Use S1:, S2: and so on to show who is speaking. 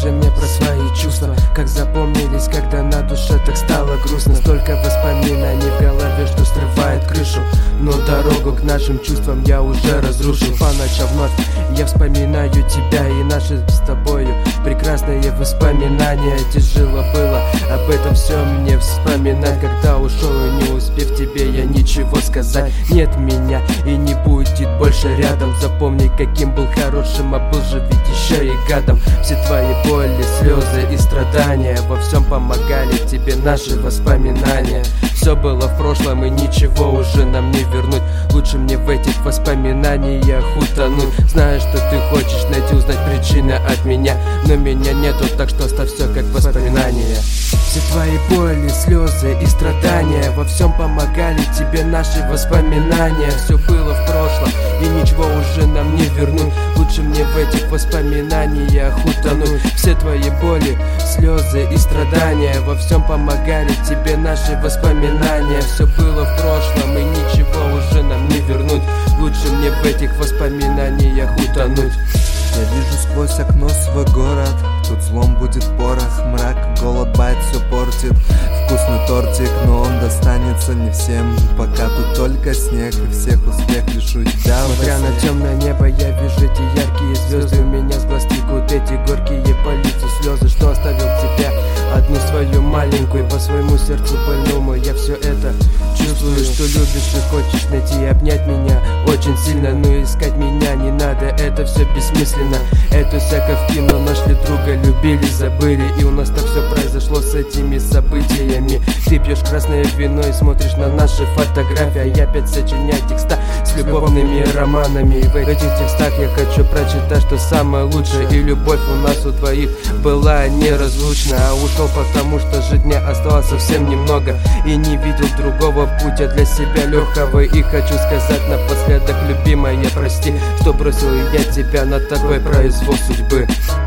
S1: расскажи мне про свои чувства, как запомнились, когда на душе так стало грустно. Столько воспоминаний в голове, что срывает крышу, но дорогу к нашим чувствам я уже разрушил. По ночам вновь я вспоминаю тебя и наши с тобою прекрасные воспоминания. Тяжело было об этом все мне вспоминать, когда ушел и не успев тебе я ничего сказать. Нет меня и не будет больше рядом. Запомни, каким был хорошим, а был же ведь еще и гадом. Все твои боли, слезы и страдания, во всем помогали тебе наши воспоминания. Все было в прошлом и ничего уже нам не вернуть. Лучше мне в этих воспоминаниях утонуть. Знаю, что ты хочешь найти, узнать причины от меня, но меня нету, так что оставь все как воспоминания. Все твои боли, слезы и страдания, во всем помогали тебе наши воспоминания. Все было в прошлом и ничего уже нам не вернуть. Лучше мне в этих воспоминаниях утонуть. Все твои боли, слезы и страдания, во всем помогали тебе наши воспоминания. Все было в прошлом и ничего уже нам не вернуть. Лучше мне в этих воспоминаниях утонуть.
S2: Я вижу сквозь окно свой город, тут злом будет порох, мрак, голод, байт все портит. Вкусный тортик, но он достанется не всем, пока тут только снег и всех успех лишу тебя.
S1: Смотря на темное небо, я вижу эти яркие звезды. У меня с глаз текут эти горькие по лицу слезы, что оставил тебя одну свою маленькую, по своему сердцу больному. Я все это чувствую, что любишь и хочешь найти и обнять меня очень сильно, но искать меня не надо, это все бессмысленно. Это все как в кино, нашли друга, любили, забыли, и у нас так все произошло с этими событиями. Ты пьешь красное вино и смотришь на наши фотографии, а я опять сочиняю текста с любовными романами. И в этих текстах я хочу прочитать, что самое лучшее, и любовь у нас у двоих была неразлучна. А ушел потому, что жить мне осталось совсем немного, и не видел другого путя для себя легкого. И хочу сказать напоследок, любимая, прости, что бросил я тебя на такой произвол судьбы.